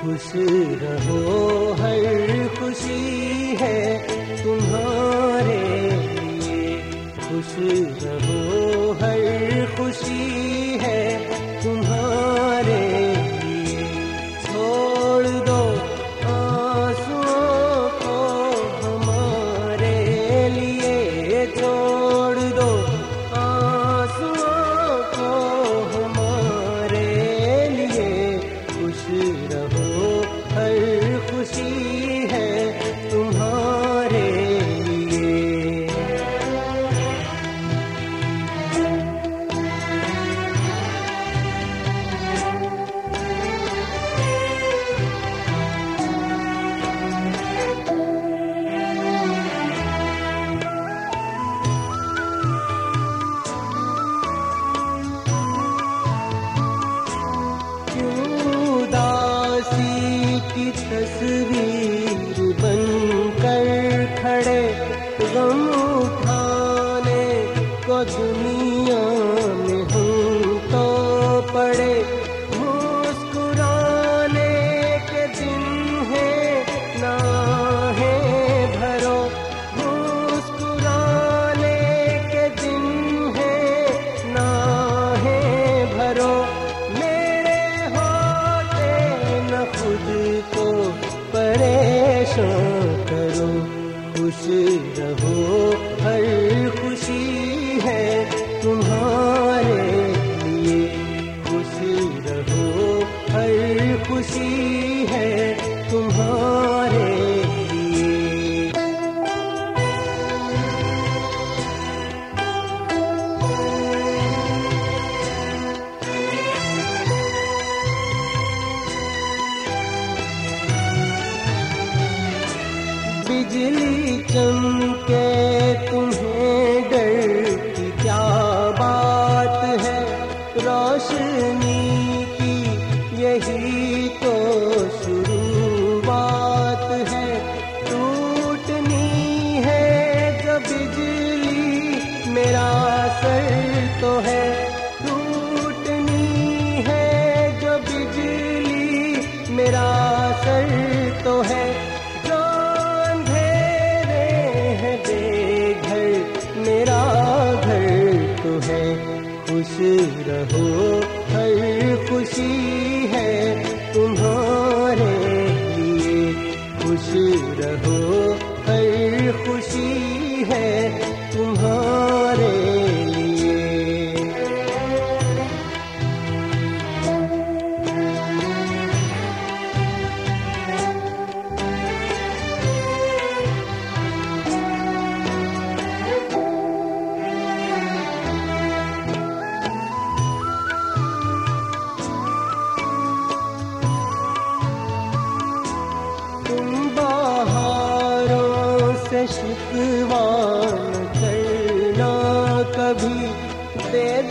खुश रहो हर खुशी है तुम्हारे लिए, खुश रहो हर खुशी है तुम्हारे लिए। छोड़ दो आंसुओं को हमारे लिए, छोड़ दो आंसुओं को हमारे लिए। खुश रहो हर खुशी है तुम्हारे लिए। की तस्वीर बनकर खड़े गम उठाने को दुनिया में हम तो पड़े। मुस्कुराने के दिन है ना है भरो, मुस्कुराने के दिन है ना है भरो। खुद को परेशान करो, खुश रहो हर खुशी है तुम्हारे लिए, खुश रहो हर खुशी है तुम्हारे लिए। बिजली चमके तुम्हें डर की क्या बात है, रोशनी की यही तो शुरुआत है। टूटनी है जो बिजली मेरा सर तो है, टूटनी है जो बिजली मेरा सर तो है। मेरा घर तो है, खुश रहो हर खुशी है तुम्हारे लिए, खुश रहो हर खुशी है तुम्हारे लिए। शिकवा न करना कभी,